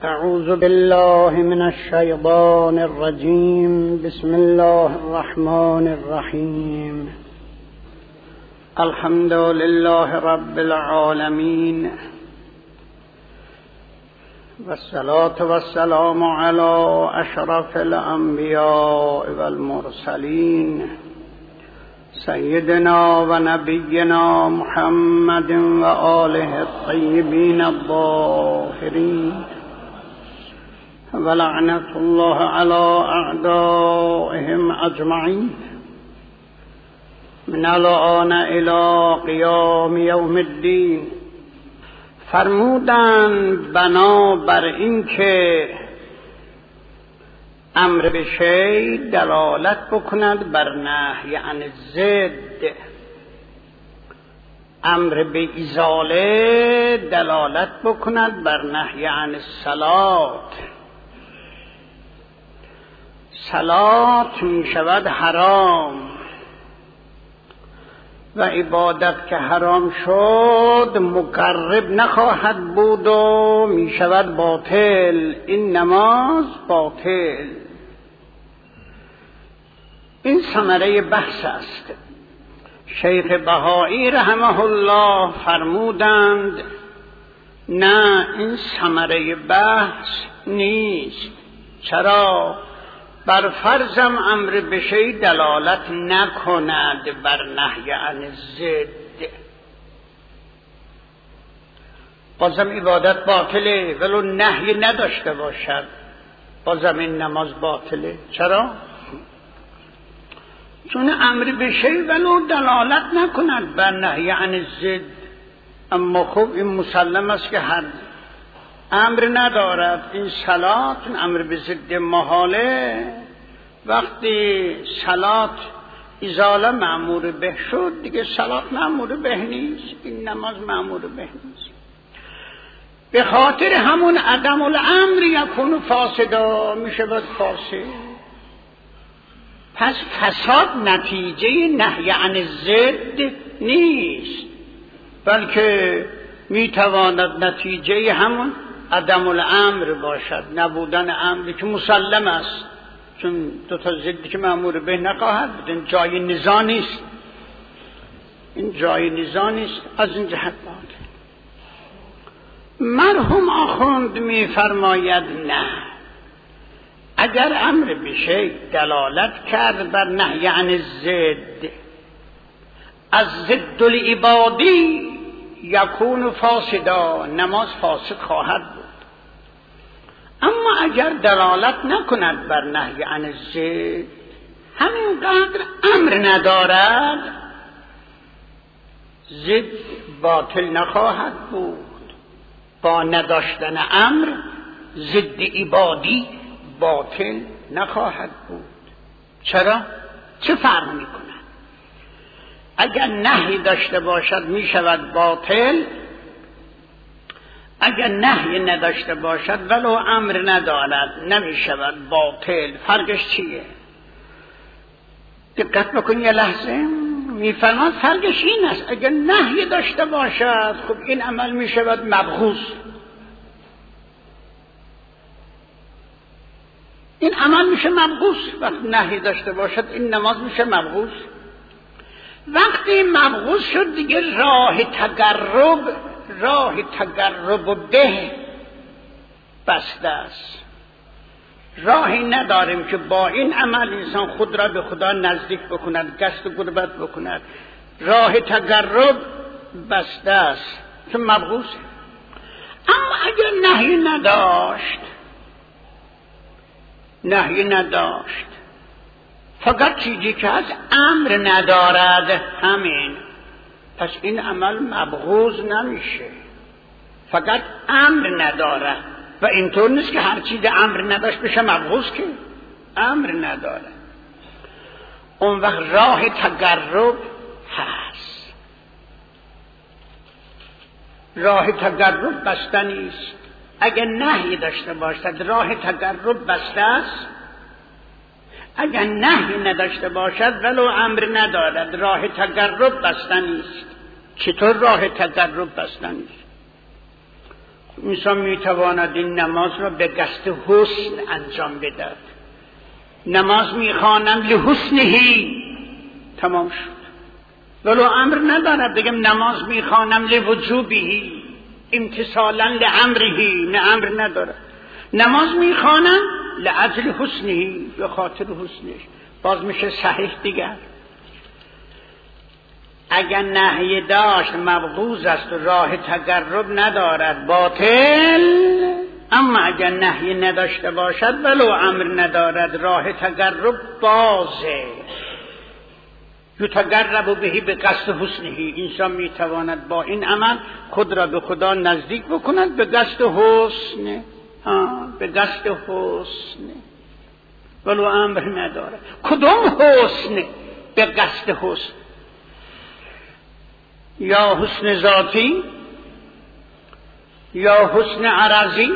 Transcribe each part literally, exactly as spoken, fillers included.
أعوذ بالله من الشيطان الرجيم. بسم الله الرحمن الرحيم. الحمد لله رب العالمين، والصلاة والسلام على أشرف الأنبياء والمرسلين سيدنا ونبينا محمد وآله الطيبين الطاهرين، ولعنة الله على أعدائهم أجمعين من الآن إلى قیام یوم الدین. فرمودند بنا بر این که امر به شیء دلالت بکند بر نهی عن ضد، امر به ازاله دلالت بکند بر نهی عن الصلات. صلات می شود حرام و عبادت که حرام شد مقرب نخواهد بود و می شود باطل. این نماز باطل. این ثمره بحث است. شیخ بهایی رحمه الله فرمودند نه، این ثمره بحث نیست. چرا؟ بر فرضم امر به شیء دلالت نکند بر نهی عن ضد، بازم عبادت باطله ولو نهی نداشته باشد، بازم این نماز باطله. چرا؟ چون امر به شیء ولو دلالت نکند بر نهی عن ضد. اما خب این مسلم است که هر امر ندارد. این صلات امر به ضد محاله. وقتی صلات ازاله مأمور به شد دیگه صلات مأمور به نیست، این نماز مأمور به نیست. به خاطر همون عدم الامر یکون فاسدا، می شود فاسد. پس فساد نتیجه نهی عن ضد نیست، بلکه می تواند نتیجه همون عدم الامر باشد، نبودن امری که مسلم است. چون دو تا ضدی که مأمور به نخواهد بود، این جای نزاع نیست، این جای نزاع نیست. از این جهت باید مرحوم آخوند می فرماید نه، اگر امر به شیء دلالت کرد بر نهی عن ضد، از ضد العبادی یکون فاسدا، نماز فاسد خواهد بود. اما اگر دلالت نکند بر نهی عن ضد، همینقدر امر ندارد، ضد باطل نخواهد بود. با نداشتن امر ضد عبادی باطل نخواهد بود. چرا؟ چه فرق میکنه؟ اگر نهی داشته باشد می شود باطل، اگر نهی نداشته باشد ولو امر ندارد نمی شود باطل. فرقش چیه؟ دقت بکن یه لحظه. می فرماد فرقش این است، اگر نهی داشته باشد خب این عمل می شود مبغوض، این عمل میشه مبغوض. وقتی نهی داشته باشد این نماز میشه مبغوض. وقتی مبغوض شد دیگه راه تقرب، راه تقرب به بسته است. راهی نداریم که با این عمل انسان خود را به خدا نزدیک بکند، قصد قربت بکند. راه تقرب بسته است که مبغوض. اما اگر نهی نداشت، نهی نداشت فقط چیزی که از امر ندارد همین، پس این عمل مبغوض نمیشه. فقط امر ندارد و اینطور نیست که هر چیز امر نداشت بشه مبغوض، که امر نداره. اون وقت راه تقرب هست. راه تقرب بسته نیست. اگر نهی داشته باشد راه تقرب بسته است. اگر نهی نداشته باشد ولو امر ندارد راه تقرب بسته نیست. چطور راه تقرب بسته نیست؟ انسان میتواند این نماز را به قصد حسن انجام بدهد. نماز میخوانم لحسنهی، تمام شد. ولو امر ندارد بگم نماز میخوانم لوجوبهی، امتثالا لامرهی، نه امر ندارد. نماز میخوانم لاجل حسنهی، به خاطر حسنش، باز میشه صحیح دیگر. اگر نهی داشت مبغوض است و راه تقرب ندارد باطل، اما اگر نهی نداشته باشد ولو امر ندارد راه تقرب بازه. یتقرب بهی به قصد حسنهی، انسان میتواند با این عمل خود را به خدا نزدیک بکند به قصد حسن، ها به قصد حسن، ولو امر ندارد. کدوم حسن؟ به قصد حسن، یا حسن ذاتی یا حسن عرضی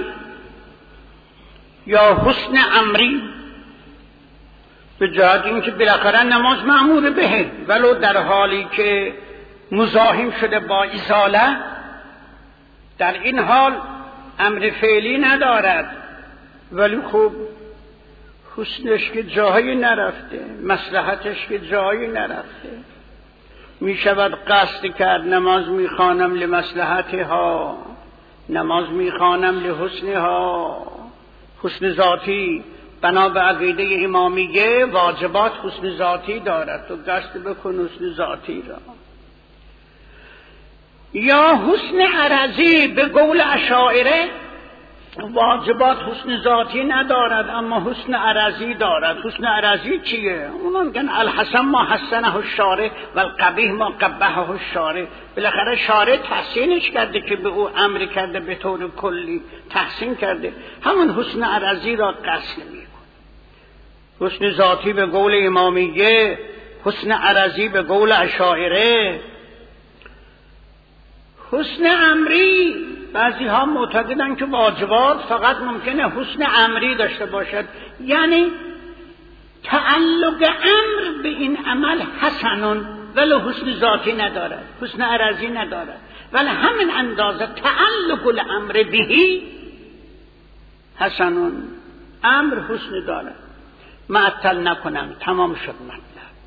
یا حسن امری، به جهت اینکه بالاخره نماز مأمور به، ولو در حالی که مزاحم شده با ازاله، در این حال امر فعلی ندارد، ولی خوب حسنش که جایی نرفته، مصلحتش که جایی نرفته. می شود قصد کرد نماز می خوانم لمصلحتها، نماز می خوانم لحسنها، حسن ذاتی. بنا به عقیده امامیه واجبات حسن ذاتی دارد، تو قصد بکن حسن ذاتی را. یا حسن عرضی، به قول اشاعره واجبات حسن ذاتی ندارد اما حسن عرضی دارد. حسن عرضی چیه؟ اونا میگن الحسن ما حسنه الشارع و القبیح ما قبحه الشارع. بالاخره شارع تحسینش کرده که به او امر کرده، به طور کلی تحسین کرده، همون حسن عرضی را قصد میکن. حسن ذاتی به قول امامیه، حسن عرضی به قول اشاعره. حسن امری، بعضی ها معتقدن که واجبات فقط ممکنه حسن امری داشته باشد، یعنی تعلق امر به این عمل حسنون ولی حسن ذاتی ندارد، حسن عرضی ندارد، ولی همین اندازه تعلق الامر بهی حسنون، امر حسن دارد. معطل نکنم، تمام شد مطلب.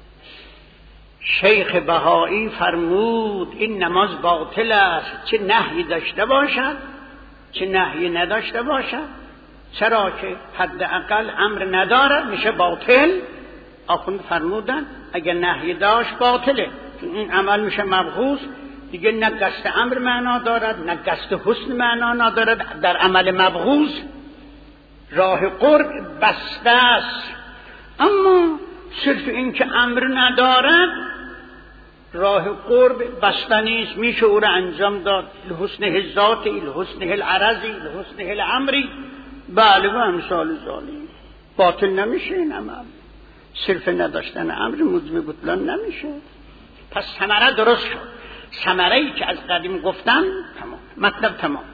شیخ بهایی فرمود این نماز باطل است، چه نهی داشته باشد چه نهی نداشته باشد. چرا که حداقل امر ندارد میشه باطل. آخوند فرمودن اگر نهی داشت باطله، این عمل میشه مبغوض دیگه، نه قصد امر معنا دارد نه قصد حسن معنا ندارد. در عمل مبغوض راه قرب بسته است، اما صرف این که امر ندارد راه قرب بسته نیست، میشه او را انجام داد لحسن الذاتی، لحسن العرضی، لحسن الامری، بله و امثال ذالک. باطل نمیشه این عمل، صرف نداشتن امر موجب بطلان نمیشه. پس ثمره درست شد، ثمره ای که از قدیم گفتن تمام، مطلب تمام.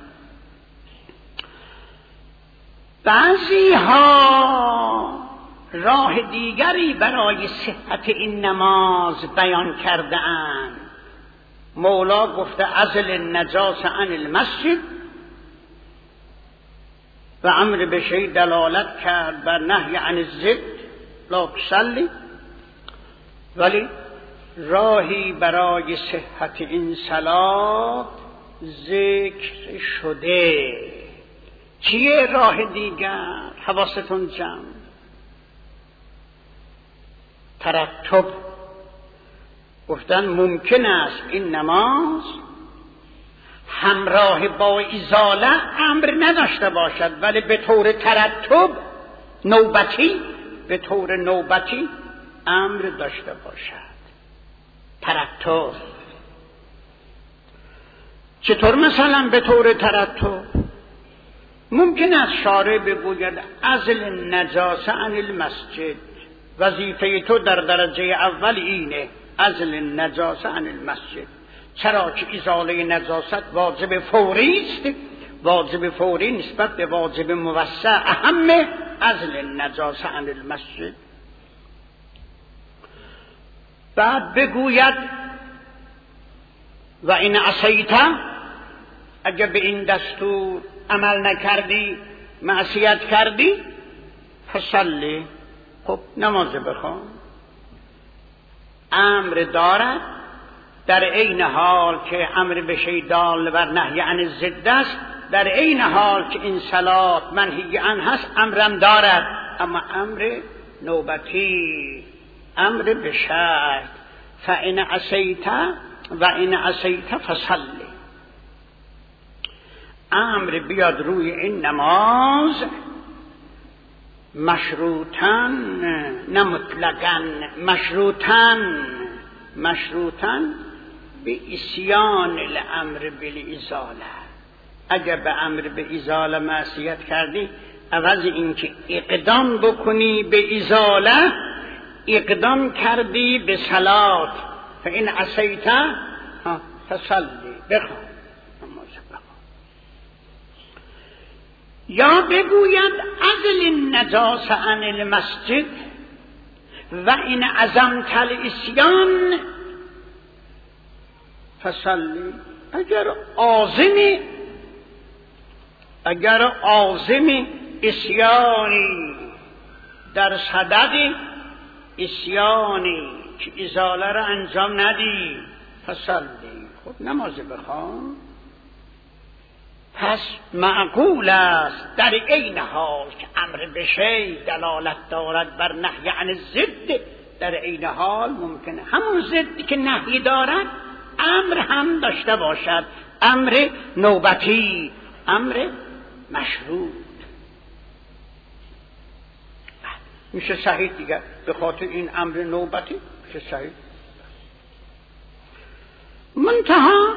بعضی ها راه دیگری برای صحت این نماز بیان کرده اند. مولا گفته عزل النجاس عن المسجد و امر به شیء دلالت کرد بر نهی عن الضد لا تصلی، ولی راهی برای صحت این صلات ذکر شده. چیه راه دیگر؟ حواستون جمع. ترتب. گفتن ممکن است این نماز همراه با ازاله امر نداشته باشد، ولی به طور ترتب نوبتی، به طور نوبتی امر داشته باشد. ترتب چطور؟ مثلا به طور ترتب ممکن است شارع بگوید عزل النجاسه عن المسجد، وظیفه تو در درجه اول اینه، عزل النجاسه عن المسجد. چرا که ازاله نجاست واجب فوری است، واجب فوری نسبت به واجب موسع اهم عزل النجاسه عن المسجد. بعد بگوید و این عصیت اگه به این دستور عمل نکردی، معصیت کردی، فصلی، خب نماز بخوان. امر دارد در عین حال که امر به شیء دال بر نهی عن الضد است، در عین حال که این صلات منهی عنه هست امرم دارد، اما امر نوبتی، امر به شرط. فإن عصیت و این عصیت فصلی. امر بیاد روی این نماز مشروطاً، نه مطلقاً، مشروطاً مشروطاً به اسیان الامر بالازاله. اگر به امر به ازاله معصیت کردی، عوض اینکه اقدام بکنی به ازاله، اقدام کردی به صلات. فإن عصیت فصلی، بخوان نماز بخوان. یا بگوید ازل النجاسه عن المسجد و این عزمت الاسیان فصلی. اگر عازمی اگر عازمی اسیانی در صدد اسیانی که ازاله را انجام ندی، فصلی، خب نماز بخوان. پس معقول است در این حال که امر به شیء دلالت دارد بر نهی عن الضد، در این حال ممکنه همون ضدی که نهی دارد امر هم داشته باشد، امر نوبتی، امر مشروط. میشه صحیح دیگه، به خاطر این امر نوبتی میشه صحیح. منتها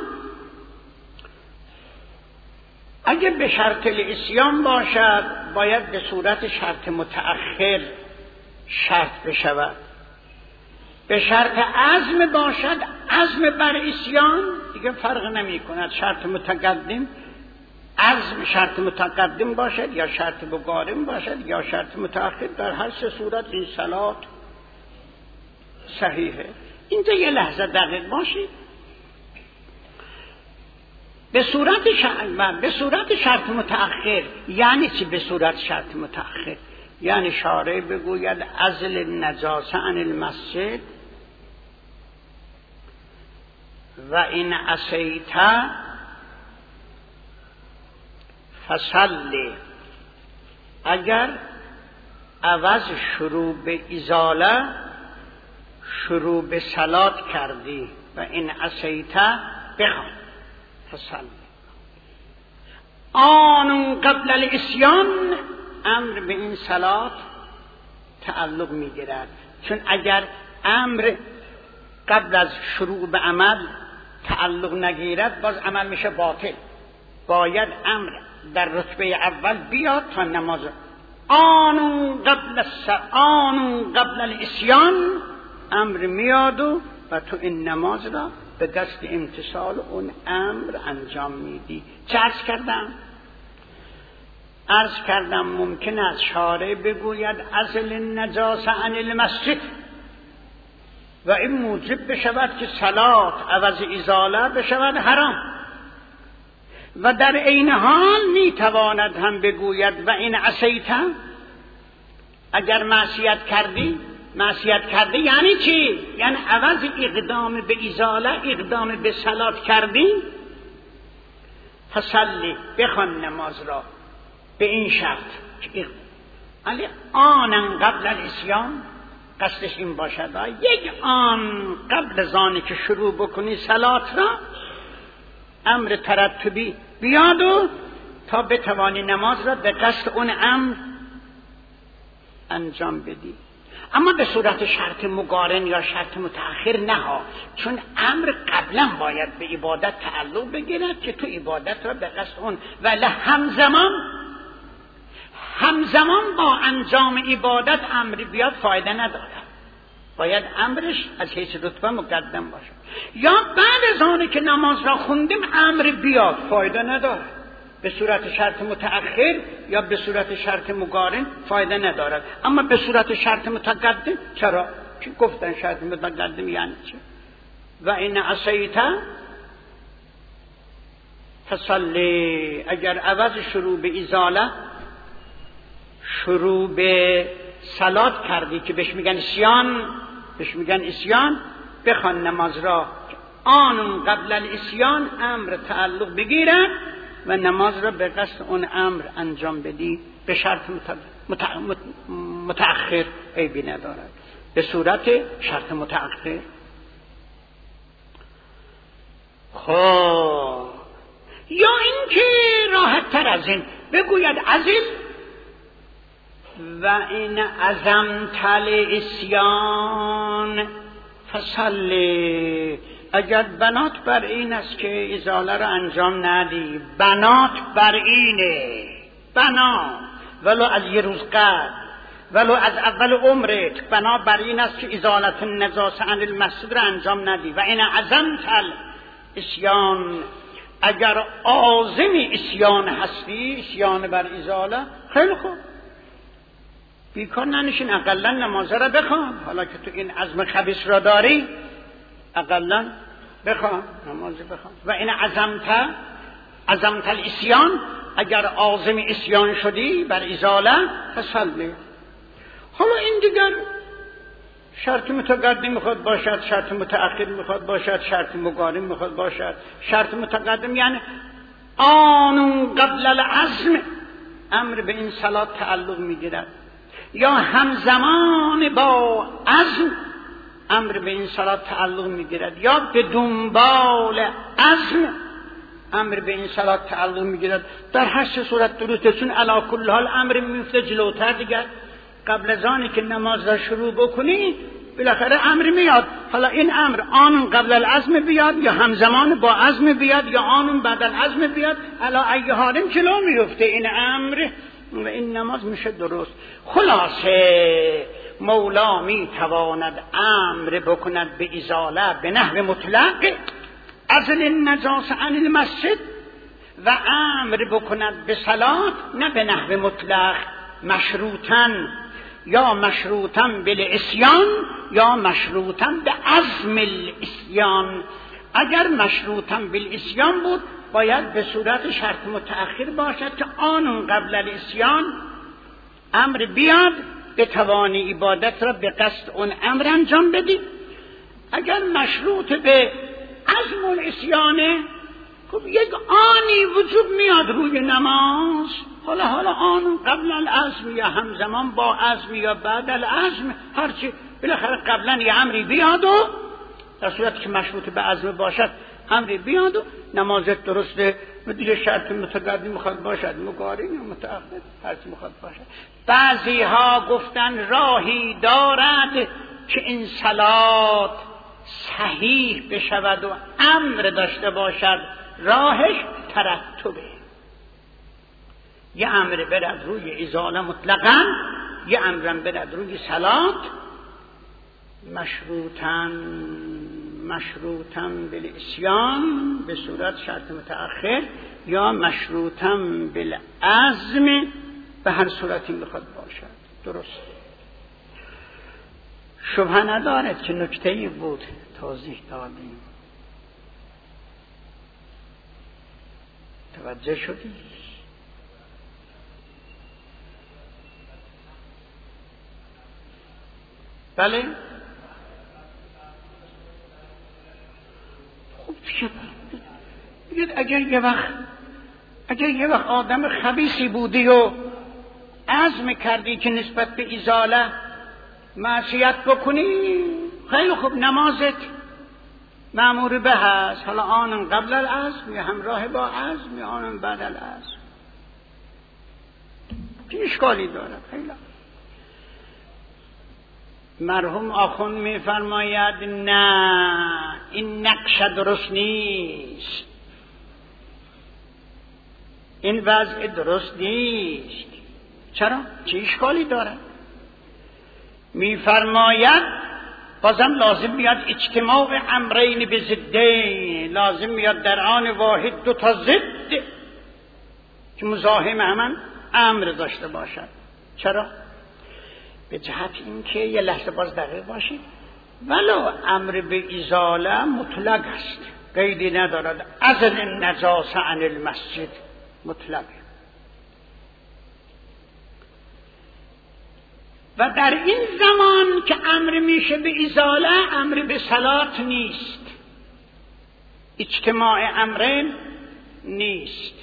اگه به شرط الاسیان باشد، باید به صورت شرط متأخر شرط بشود. به شرط عزم باشد، عزم بر اسیان، دیگه فرق نمی کند شرط متقدم، عزم شرط متقدم باشد یا شرط مقارن باشد یا شرط متأخر، در هر سه صورت این صلات صحیحه. اینجا یه لحظه دقیق باشید. به صورت شرط به صورت شرط متأخر یعنی چی؟ به صورت شرط متأخر یعنی شارع بگوید ازل النجاسه عن المسجد و این عصیت فصلی. اگر عوض شروع به ازاله شروع به صلات کردی و این عصیت بخوان فصلی. آن قبل الاسیان امر به این صلات تعلق میگیرد، چون اگر امر قبل از شروع به عمل تعلق نگیرد باز عمل میشه باطل. باید امر در رتبه اول بیاد تا نماز. آن قبل آن قبل الاسیان امر میاد و تو این نماز را به دست امتثال اون امر انجام میدی. چه عرض کردم؟ عرض کردم ممکن است شارع بگوید ازل النجاسه عن المسجد و این موجب بشود که صلات عوض ازاله بشود حرام، و در این حال میتواند هم بگوید و این عصیت، اگر معصیت کردی. معصیت کرده یعنی چی؟ یعنی عوض اقدام به ازاله اقدام به صلات کردی، فصلی، بخوان نماز را به این شرط که علی آن قبل الاسیان، قصدش این باشد یک آن قبل از آنی که شروع بکنی صلات را امر ترتبی بیاد و تا بتوانی نماز را به قصد اون امر انجام بدی. اما به صورت شرط مقارن یا شرط متأخر نه ها، چون امر قبلا باید به عبادت تعلق بگیرد که تو عبادت را به قصد اون، ولی همزمان همزمان با انجام عبادت امر بیاد فایده ندارد. باید امرش از حیث رتبه مقدم باشد. یا بعد از آنی که نماز را خوندیم امر بیاد فایده ندارد. به صورت شرط متأخر یا به صورت شرط مقارن فایده ندارد. اما به صورت شرط متقدم چرا؟ چون گفتن شرط متقدم یعنی چه؟ و این عصیت فصلی، اگر عوض شروع به ازاله شروع به صلات کردی که بهش میگن اسیان، بهش میگن اسیان، بخوان نماز را آن قبل الاسیان امر تعلق بگیرن و نماز را به قصد اون امر انجام بدی، به شرط متأخر متأخر عیبی ندارد، به صورت شرط متأخر. خب یا اینکه راحت تر از این بگوید عزیز و این عزم تل اسیان فصلی، اگر بنات بر این است که ازاله را انجام ندی، بنات بر اینه، بنا ولو از یه روز قبل ولو از اول عمرت بنا بر این است که ازالت النجاسه عن المسجد را انجام ندی و این عزم تل اسیان، اگر عازم اسیان هستی، اسیان بر ازاله، خیلی خوب، بیکار ننشین، اقلا نماز را بخوان، حالا که تو این عزم خبیث را داری اقلا بخوان نماز بخوان. و این عزمت عزمت الاسیان، اگر عازم اسیان شدی بر ازاله فصلی. حالا این دیگر شرط متقدم میخواد باشد، شرط متأخر میخواد باشد، شرط مقارن میخواد باشد. شرط متقدم یعنی آن قبل العزم امر به این صلات تعلق میگیرد، یا همزمان با عزم امر به این صلات تعلق میگیرد، یا به دنبال عزم امر به این صلات تعلق میگیرد. در هر سه صورت درسته، چون علی کل حال امر میفته جلوتر دیگر. قبل از آنی که نماز را شروع بکنی بالاخره امر میاد، حالا این امر آن قبل العزم بیاد یا همزمان با عزم بیاد یا آن بعد العزم بیاد، علی ای حال جلو میفته این امر و این نماز میشه درست. خلاصه مولا میتواند امر بکند به ازاله به نحو مطلق ازل النجاسه عن المسجد و امر بکند به صلات نه به نحو مطلق، مشروطن یا مشروطن بالاسیان یا مشروطن به عزم الاسیان. اگر مشروطن بالاسیان بود باید به صورت شرط متأخر باشد که آن قبل الاسیان امر بیاد به توانی عبادت را به قصد اون امر انجام بدی. اگر مشروط به عزم الاسیانه، خب یک آنی وجود میاد روی نماز، حالا حالا آن قبل العزم یا همزمان با عزم یا بعد العزم، هرچی بالاخره قبلا یه امری بیاد و در صورتی که مشروط به عزم باشد امری بیاد و نمازت درسته و دیگه شرط متقدم میخواد باشد، مقارن یا متأخر، هرچی میخواد باشد. بعضی ها گفتن راهی دارد که این صلات صحیح بشود و امر داشته باشد، راهش ترتبه، یه امر برد روی ازاله مطلقاً، یه امرم برد روی صلات مشروطاً مشروطاً بالاسیان به صورت شرط متأخر یا مشروطاً بالعزم، به هر صورتی میخواد باشد. درست شبهه ندارد که نکته‌ای بود توضیح دادیم. توجه شدی؟ بله؟ خب بگید اگر یه وقت اگر یه وقت آدم خبیثی بودی و عزم کردی که نسبت به ازاله معصیت بکنی، خیلی خوب، نمازت مأمور به هست، حالا آن قبل العزم یا همراه با عزم یا آن بعد العزم، چه اشکالی دارد؟ خیلی مرحوم آخوند میفرماید نه، این نقش درست نیست، این وضع درست نیست. چرا؟ چه اشکالی دارد؟ میفرماید بازم لازم میاد اجتماع امرین به ضدین، لازم میاد در آن واحد دو تا ضد که مزاحم همان امر داشته باشد. چرا؟ به جهت اینکه یه لحظه باز دقیق باشید، ولو امر به ازاله مطلق است، قیدی ندارد. ازل النجاسه عن المسجد مطلق. و در این زمان که امر میشه به ازاله، امر به صلات نیست، اجتماع امرین نیست.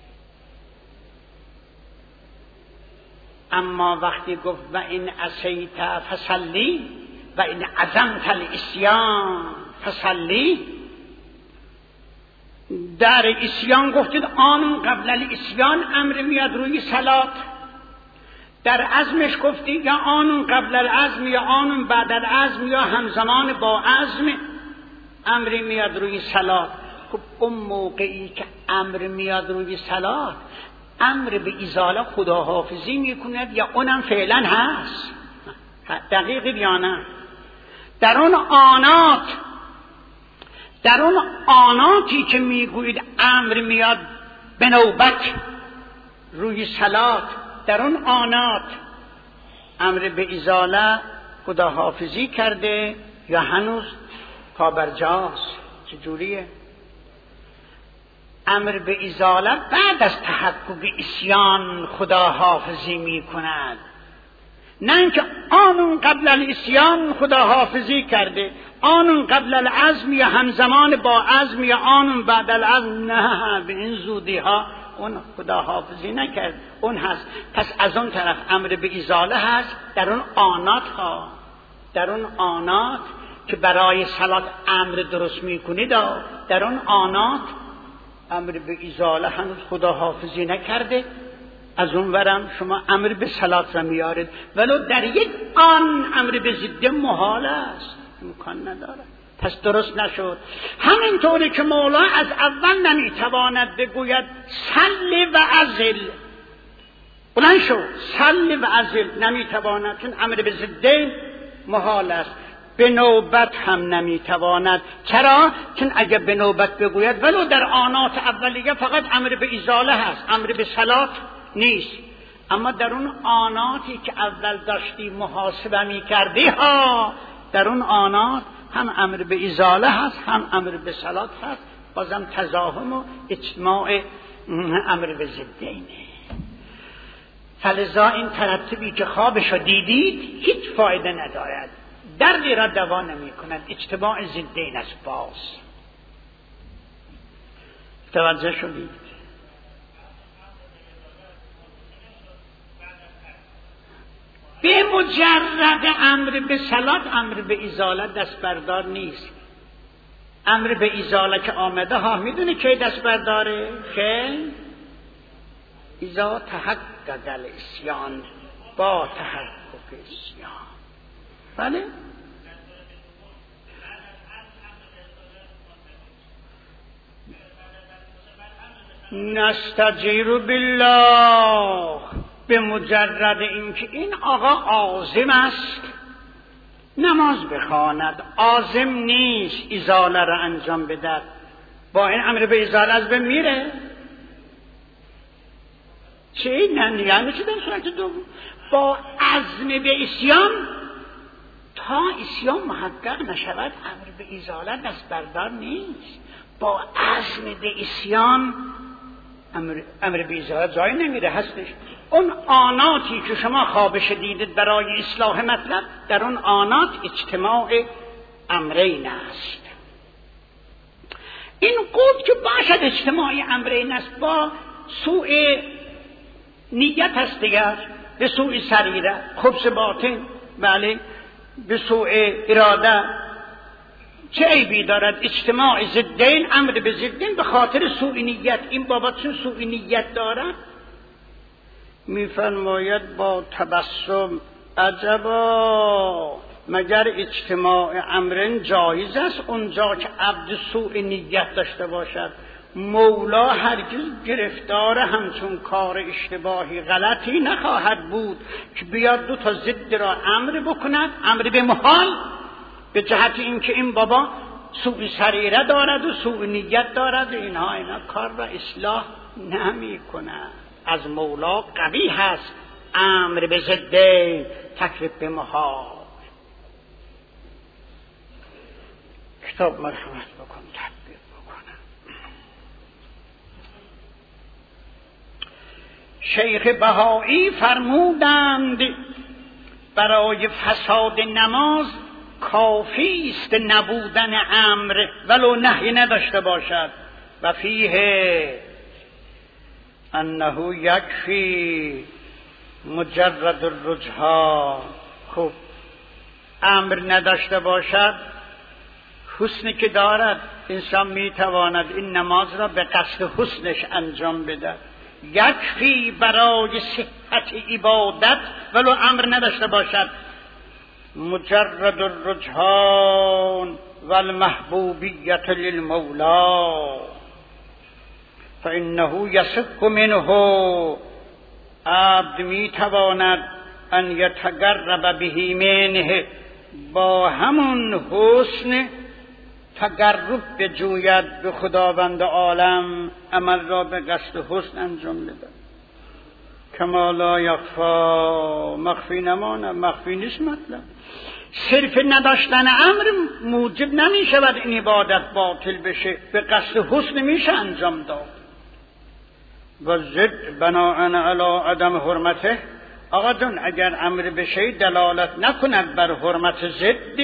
اما وقتی گفت و این عصیت فصلی و این عزمت الاسیان فصلی، در اسیان گفتید آن قبل الاسیان امر میاد روی صلات، در عزمش گفتی یا آنون قبل العزم یا آنون بعد العزم یا همزمان با عزم امری میاد روی صلات. خب اون موقعی که امر میاد روی صلات، امر به ازاله خداحافظی میکند یا اونم فعلا هست؟ دقیق یا نه؟ در اون آنات در اون آناتی که میگویید امر میاد به نوبت روی صلات، در اون آنات امر به ازاله خداحافظی کرده یا هنوز پابرجاست؟ چجوریه؟ امر به ازاله بعد از تحقق اسیان خداحافظی می کند، نه اینکه آنون قبل الاسیان خداحافظی کرده، آنون قبل العزم یا همزمان با عزم یا آنون بعد العزم. نه، به این زودی ها اون خداحافظی نکرد، اون هست. پس از اون طرف امر به ازاله هست در اون آنات ها، در اون آنات که برای صلات امر درست میکنید، در اون آنات امر به ازاله هنوز خداحافظی نکرده، از اون ورم شما امر به صلات را میارید، ولو در یک آن امر به ضد محال است، امکان نداره. پس درست نشد. همینطوری که مولا از اول نمیتواند بگوید صل و عزل، بلند شو صل و عزل، نمیتواند، چون امر به ضد محال است. به نوبت هم نمیتواند. چرا؟ چون اگر به نوبت بگوید ولو در آنات اولیه فقط امر به ازاله هست، امر به صلات نیست. اما در اون آناتی که اول داشتی محاسبه میکردی ها، در اون آنات هم امر به ازاله هست هم امر به صلات هست، بازم تزاحم و اجتماع امر به ضدینه. فلذا این ترتیبی که خوابشو دیدید هیچ فایده ندارد، دردی را دوا نمی کند، اجتماع ضدین است. باز توجه شدید؟ به مجرد امر به صلات امر به ازاله دست بردار نیست. امر به ازاله که آمده ها، میدونی که دست برداره؟ که اذا تحقق الاسیان، با تحقق اسیان. بله؟ نستجیر بالله، به مجرد اینکه این آقا عازم است نماز بخواند، عازم نیست ازاله را انجام بدهد، با این امر به ازاله از بین میره. چه؟ نه یعنی چه؟ در صورت دوم با عزم به اسیان، تا اسیان محقق نشود امر به ازاله دست بردار نیست. با عزم به اسیان امر, امر به ازاله جای نمیره، هستش. اون آناتی که شما خوابش دیدید برای اصلاح مطلب، در اون آنات اجتماع امرین است. این قول که باشد اجتماع امرین است، با سوء نیت است دیگر، به سوء سریره، خبث باطن، بله، به سوء اراده. چه عیبی دارد؟ اجتماع ضدین، امر به ضدین، به خاطر سوء نیت. این بابا چون سوء نیت دارد میفرماید با تبسم عجبا، مگر اجتماع امرین جایز است اونجا که عبد سوء نیت داشته باشد؟ مولا هرگز گرفتار همچون کار اشتباهی غلطی نخواهد بود که بیاد دو تا ضد را امر بکند، امر به محال، به جهت اینکه این بابا سوء سریره دارد و سوء نیت دارد، اینها اینا کار را اصلاح نمی کند. از مولا قوی هست امر به ضد، تکلیف به محال. کتاب مرحمت بکن، تدبیر بکن. شیخ بهایی فرمودند برای فساد نماز کافی است نبودن امر ولو نهی نداشته باشد و فیه انه یکفی مجرد الرجحان. خب امر نداشته باشد، حسنی که دارد انسان میتواند این نماز را به قصد حسنش انجام بده. یکفی برای صحت عبادت ولو امر نداشته باشد مجرد الرجحان والمحبوبیت للمولا فانه یصح منه. عبد میتواند ان یتقرب به منه، با همون حسن تقرب بجوید به خداوند عالم، عمل را به قصد حسن انجام بده. کما لا یخفا، مخفی نماند، مخفی نیست. مطلب صرف نداشتن امر موجب نمی شود این عبادت باطل بشه، به قصد حسن میشه انجام داد. و زد بناء علی عدم حرمته. آقا جان اگر امر بشه دلالت نکند بر حرمت زد،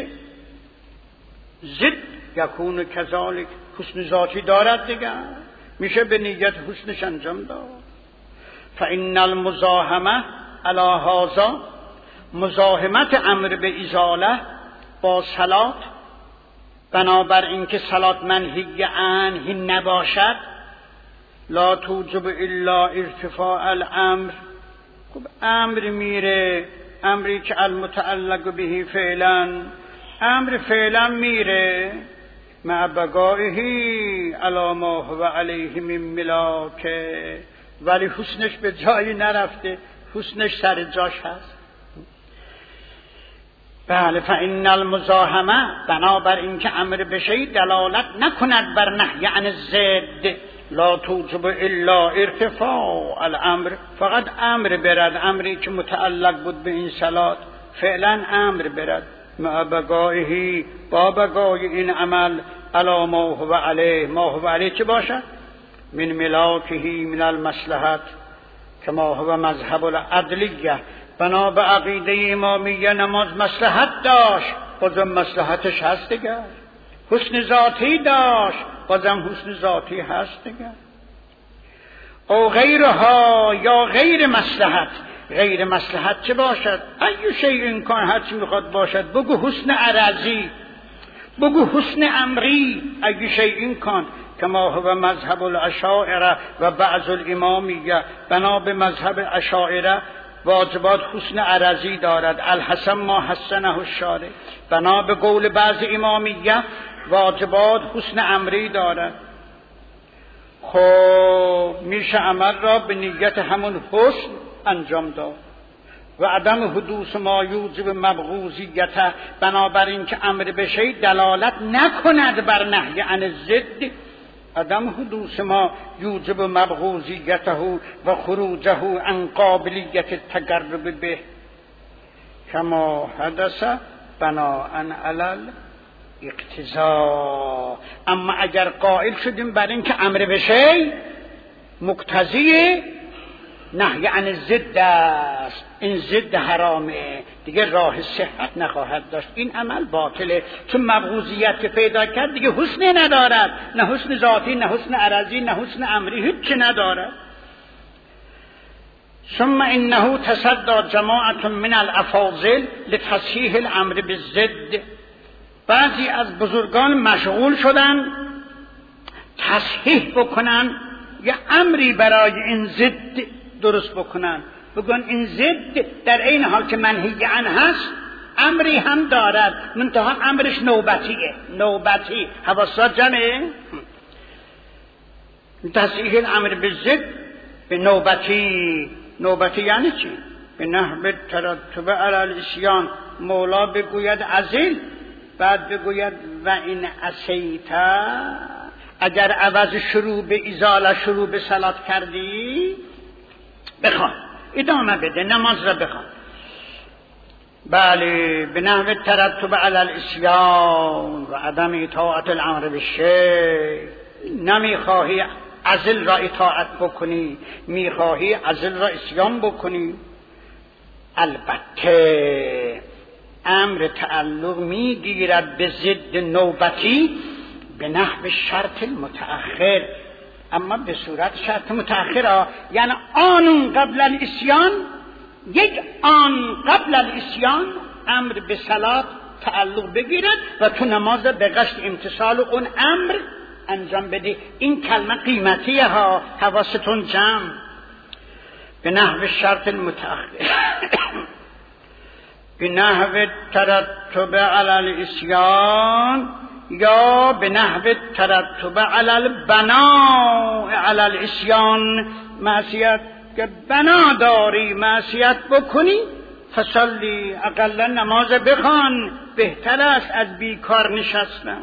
زد یکون کذالک، حسن ذاتی دارد دیگر، میشه به نیت حسنش انجام داد. فان المزاحمه علی هذا، مزاحمت امر به ازاله با صلات، بنابر اینکه صلات منهی عنه نباشد، لا توجب الا ارتفاع الامر. خب امر میره، امری که المتعلق به فعلا، امر فعلا میره مع بقائه علی ما هو علیه من ملاکه، ولی حسنش به جایی نرفته، حسنش سر جاش هست. بله، فان المزاحمه، بنابر اینکه امر بشه دلالت نکند بر نهی عن الضد، لا توجب الا ارتفاع الامر، فقط امر برد، امری که متعلق بود به این صلات فعلا امر برد مع بقائه، با بقای این عمل علی ما هو علیه، ما هو علیه چه باشد؟ من ملاکه من المصلحت، کما هو مذهب العدلیه. بنا به عقیده امامیه نماز مصلحت داشت، بازم مصلحتش هست دیگر. حسن ذاتی داشت، بازم حسن ذاتی هست دیگر. او غیرها، یا غیر مصلحت. غیر مصلحت چه باشد؟ ایو شیء امکان، هر چی میخواد باشد. بگو حسن عرضی، بگو حسن امری، ایو شیء امکان. کما هو مذهب الاشاعره و بعض الامامیه. بنا به مذهب اشاعره واجبات حسن عرضی دارد، الحسن ما حسنه الشارع. بنا به قول بعض امامیه واجبات حسن امری دارد. خب میشه عمل را به نیت همون حسن انجام داد. و عدم حدوث ما یوجب مبغوضیت، بنابراین که امر بشه دلالت نکند بر نهی عن الضد، عدم حدوث ما یوجب مبغوضیته و خروجه عن قابلیت التقرب به، کما حدث بناء علی اقتضا. اما اگر قائل شدیم بر این که امر بشه مقتضی نهی عن الضد است، این ضد حرامه، دیگه راه صحت نخواهد داشت، این عمل باطله. چون مبغوضیت که پیدا کرد دیگه حسنی ندارد، نه حسن ذاتی، نه حسن عرضی، نه حسن امری، هیچ ندارد. ثم انه تصدى جماعه من الافاضل لتصحیح الامر بالضد. بعضی از بزرگان مشغول شدن تصحیح بکنن، یا امری برای این ضد درست بکنن، بگن این ضد در این حال که منهی عنه هست امری هم دارد، منتها امرش نوبتیه، نوبتی. حواسات جمعه. تصحیح الامر بالضد به نوبتی. نوبتی یعنی چی؟ به نحو ترتب علی الاسیان. مولا بگوید ازل، بعد بگوید و این عصیتا، اگر عوض شروع به ازاله شروع به صلات کردی بخوان، ادامه بده، نماز را بخوان. بله، به نحو ترتب علی الاسیان و عدم اطاعت الامر بالشیء. نمیخواهی عزل را اطاعت بکنی، میخواهی عزل را عصیان بکنی. البته امر تعلق میگیرد به ضد نوبتی به نحو شرط المتأخر، اما به صورت شرط متأخر، یعنی آن قبل الاسیان، یک آن قبل الاسیان امر به صلات تعلق بگیرد و تو نماز به قصد امتثال اون امر انجام بدی. این کلمه قیمتیه ها، حواستون جمع. به نحو شرط المتأخر به نحو ترتب علی الاسیان یا به نحو ترتب علی البناء علی الاسیان. معصیت که بنا داری معصیت بکنی، فصلی، اقلا نماز بخوان، بهتر است از بیکار نشستن.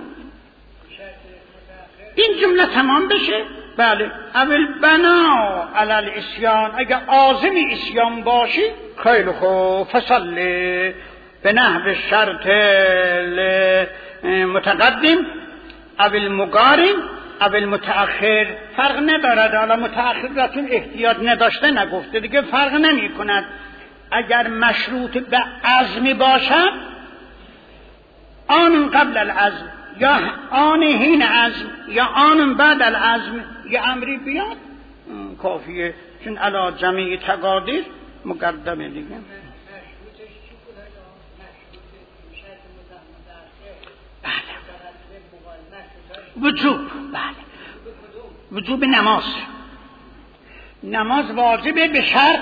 این جمله تمام بشه. بله، اول بنا علی الاسیان، اگر عازم اسیان باشی خیلی خوب، فصلی به نحو شرط متقدم اول مقارن اول متأخر، فرق ندارد. حالا متأخر راتون احتیاط نداشته نگفته دیگه، فرق نمی کند. اگر مشروط به عزم باشد، آن قبل العزم یا آن حین عزم یا آن بعد العزم یا امری بیاد کافیه، چون علا جمعی تقادیر مقدمه دیگه. وجوب، بله، وجوب نماز. نماز واجبه به شرط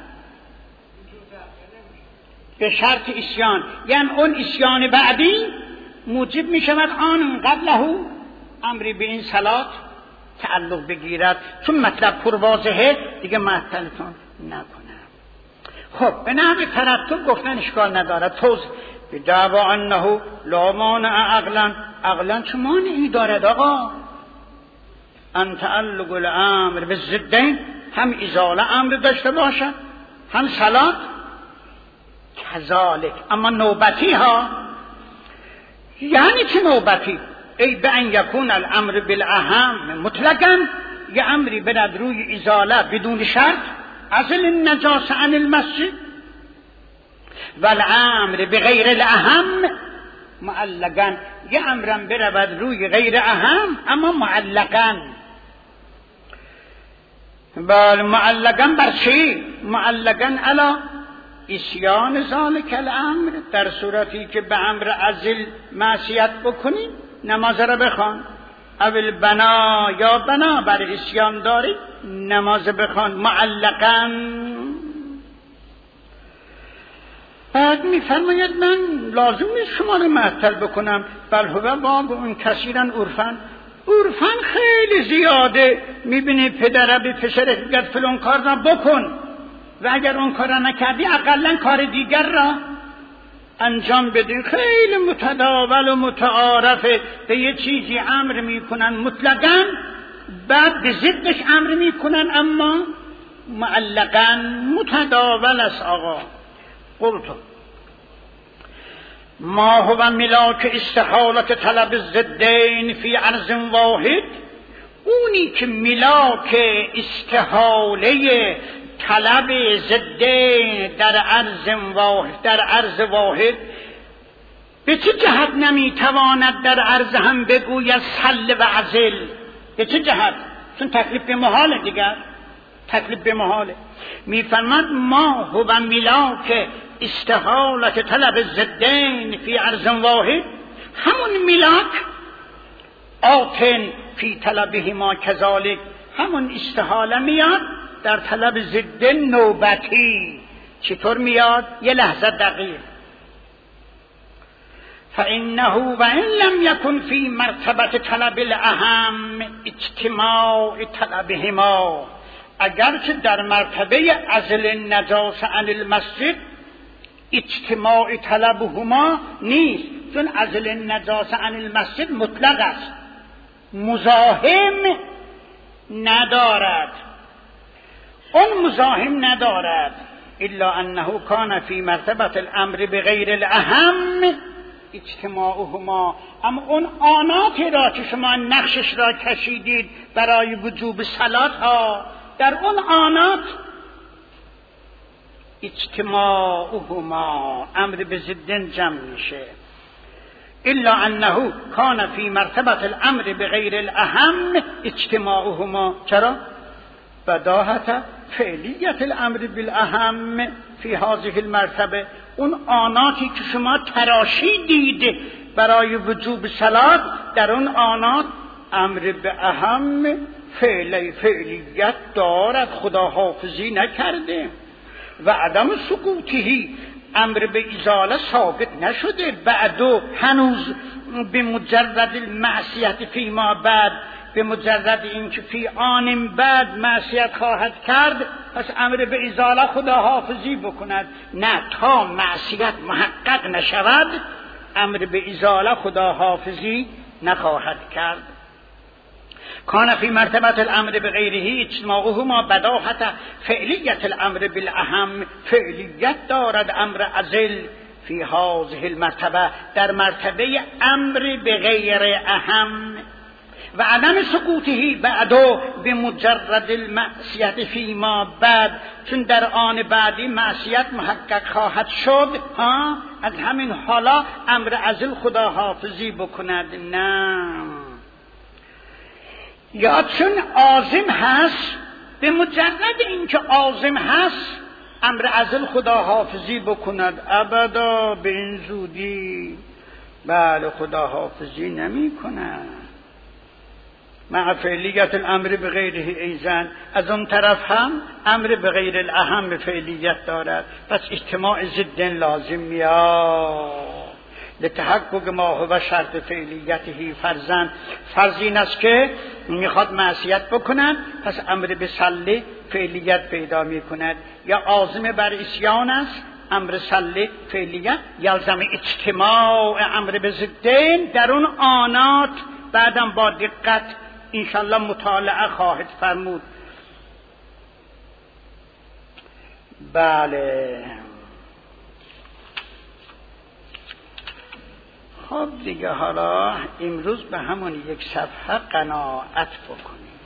به شرط اسیان، یعنی اون اسیان بعدی موجب می شود آن قبله امری به این صلات تعلق بگیرد. چون مطلب پرواضحه دیگه معطلتون نکنم. خب به نحو ترتب گفتن اشکال ندارد. توضیح به دعوا انه لا مانع عقلا، عقلا چه مانعی دارد آقا؟ ان تعلق الامر به ضدین، هم ازاله امر داشته باشد هم صلات کذالک. اما نوبتی ها یعنی چه نوبتی؟ ای به ان یکون الامر بالاهم مطلقا، یه امری برد روی ازاله بدون شرط، عزل النجاسه عن المسجد، والامر بغیر الاهم معلقا، یه امرم برود روی غیر اهم اما معلقا. بل معلقا بر چی؟ معلقا علا اسیان ذالک الامر، در صورتی که به امر عزل معصیت بکنی نماز را بخوان. اول بنا یا بنا بر اسیان داری نماز بخوان معلقا. بعد میفرماید من لازم نیست شما رو معطل بکنم، بل هو باب اون کثیرن عرفن، عرفن خیلی زیاده. میبینی پدره به پسرت بگرد فلان کار را بکن و اگر اون کار را نکردی اقلا کار دیگر را انجام بدی. خیلی متداول و متعارفه، به یه چیزی امر میکنن مطلقاً، بعد به ضدش امر میکنن اما معلقاً. متداول است آقا. قلتو ما هو ملاک استحالت طلب الضدین فی عرض واحد، اونی که ملاک استحاله طلب ضدین در عرض واحد در عرض واحد به چه جهت نمیتواند در عرض هم بگوید سل و عزل؟ به چه جهت؟ چون تکلیف به محاله دیگر، تکلیف به محاله. میفرماد ما هو ملاک استحالت طلب الضدین فی عرض واحد، همون ملاک آتن فی طلبهما کذالک، همون استحاله میاد در طلب ضد نوبتی. چطور میاد؟ یه لحظه دقیق. فإنه وإن لم يكن في مرتبة طلب الأهم اجتماع طلبهما، اگرچه در مرتبه عزل نجاسه عن المسجد اجتماع طلبهما نیست، چون عزل نجاسه عن المسجد مطلق است، مزاحم ندارد. اون مزاحم ندارد، الا انه کان فی مرتبه الامر بغیر الاهم اجتماعهما، اما اون آناتی را که شما نقشش را کشیدید برای وجوب صلات ها، در اون آنات اجتماعهما امر به ضدن جمع میشه. الا انه کان فی مرتبه الامر بغیر الاهم اجتماعهما. چرا؟ بداهت فعلیت الامر بالاهم فی هذه المرتبه، اون آناتی که شما تراشیدید برای وجوب صلات، در اون آنات امر به اهم فعلی فعلیت دارد، خدا حافظی نکرده. و عدم سقوطی امر به ازاله ثابت نشده، بعدو هنوز به مجرد المعصیت فی ما بعد، به مجرد اینکه فی آن بعد معصیت خواهد کرد پس امر به ازاله خدا حافظی بکند. نه، تا معصیت محقق نشود امر به ازاله خدا حافظی نخواهد کرد. کان فی مرتبه الامر بغیره اجتماعهما بداهت فعلیت الامر بالاهم، فعلیت دارد امر ازل فی هذه المرتبه، در مرتبه امر بغیر اهم. و عدم سقوطه بعدو به مجرد المعصیت فی ما بعد، چون در آن بعدی معصیت محقق خواهد شد، ها از همین حالا امر ازل خدا حافظی بکند. نه، یا چون عازم هست، به مجرد اینکه عازم هست امر ازل خدا حافظی بکند. ابدا به این زودی بله خدا حافظی نمی کند. مع فعلیت الامر بغیره ایزن، از اون طرف هم امر بغیر الاهم فعلیت دارد، پس اجتماع ضدن لازم میاد. لتحقق ما هو شرط فعلیته فرضاً، فرض این است که میخواد معصیت بکنن پس امر به صله فعلیت پیدا میکند، یا عازم بر عصیان است امر صله فعلیت یلزم اجتماع امر به ضدین در اون آنات. بعدم با دقت انشالله مطالعه خواهد فرمود. بله خب دیگه، حالا امروز به همون یک صفحه قناعت بکنیم.